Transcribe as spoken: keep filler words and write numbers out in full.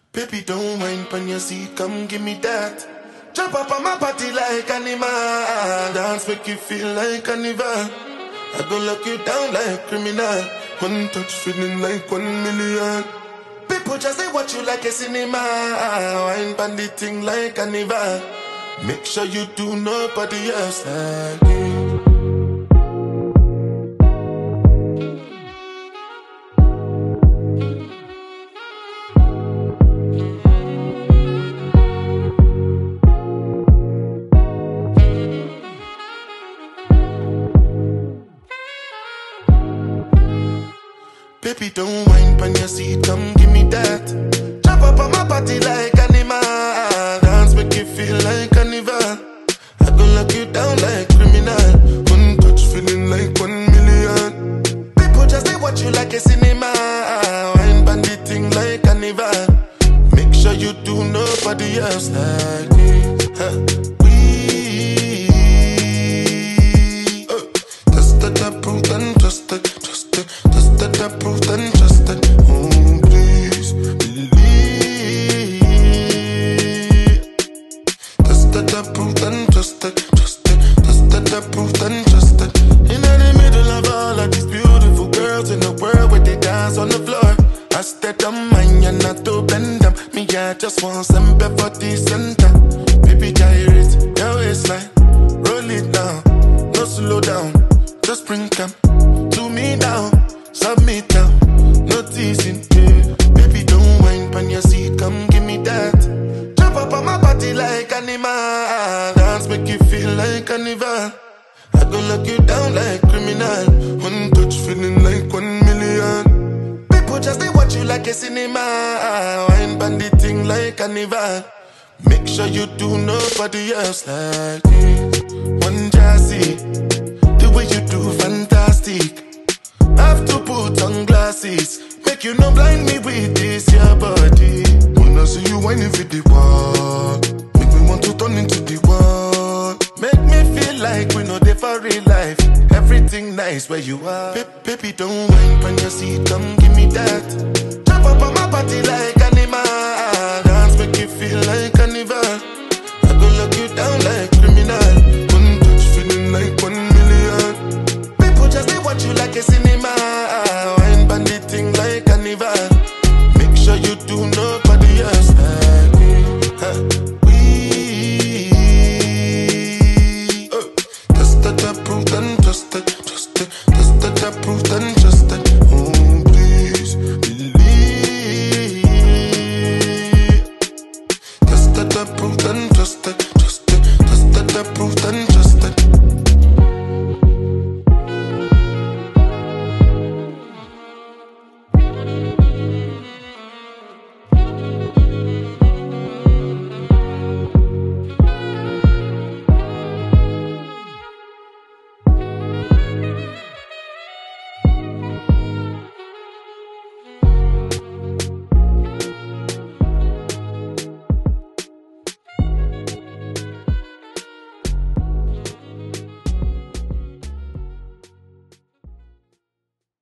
Baby, don't mind on your seat, come give me that. Jump up on my body like animal. Dance make you feel like carnival. I gon' lock you down like criminal. One touch feeling like one million. People just say watch you like a cinema. Wine bandit thing like carnival. Make sure you do nobody else like me. Baby, don't whine on your seat, come give me that. Jump up on my body like animal. Dance make you feel like carnival. I gon' lock you down like criminal. One touch feeling like one million. People just say watch you like a cinema. Wine bandit thing like carnival. Make sure you do nobody else like me. Huh. We uh, Tested, approved and trusted. Trusted, tested, approved and trusted. Oh, please believe. Tested, approved and trusted. Trusted, tested, approved and trusted. In the middle of all of these beautiful girls in the world where they dance on the floor, I stayed on mine and not to bend them. Me, I just want some for the center. Baby, gyrate your waistline, roll it down, no slow down, just bring them to me now. Submit now, no teasing, yeah. Baby, don't whine on your seat, come give me that. Jump up on my body like animal. Dance make you feel like carnival. I gon' lock you down like criminal. One touch feeling like one million. People just they watch you like a cinema. Wine bandit thing like carnival. Make sure you do nobody else like this. One jazzy, the way you do fantastic. Have to put on glasses, make you no blind me with this your body. Wanna see you whining for the wall, make me want to turn into the wall. Make me feel like we know they for real life. Everything nice where you are. Ba baby, don't whine on your seat, come give me that. Jump up on my body like